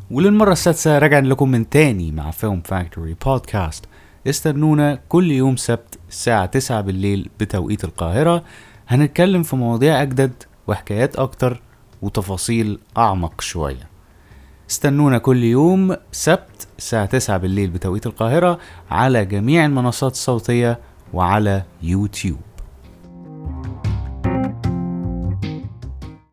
وللمرة السادسة رجع لكم من تاني مع فيلم فاكتوري بودكاست. استنونا كل يوم سبت الساعة 9 بالليل بتوقيت القاهرة. هنتكلم في مواضيع أجدد وحكايات أكتر وتفاصيل أعمق شوية. استنونا كل يوم سبت الساعة 9 بالليل بتوقيت القاهرة على جميع المنصات الصوتية وعلى يوتيوب.